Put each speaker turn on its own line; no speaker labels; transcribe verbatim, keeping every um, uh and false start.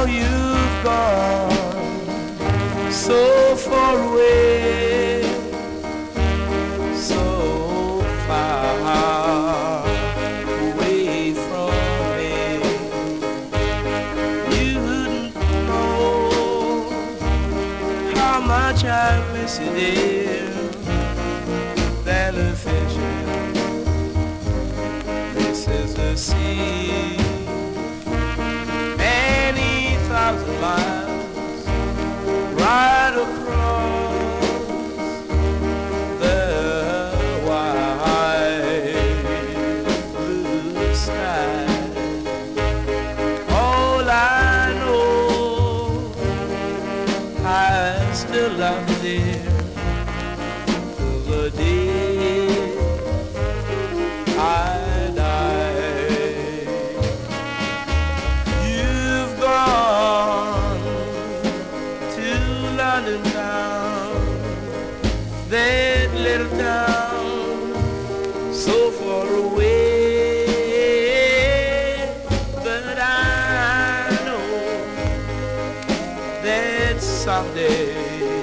Now you've gone so far away, so far away from me. You wouldn't know how much I miss you, dear, than a fishing misses the sea. Many thousand miles right across the wide blue sky. All I know, I still love you, dear, till the day I die. You've gone to London town, that little town so far away, but I know that someday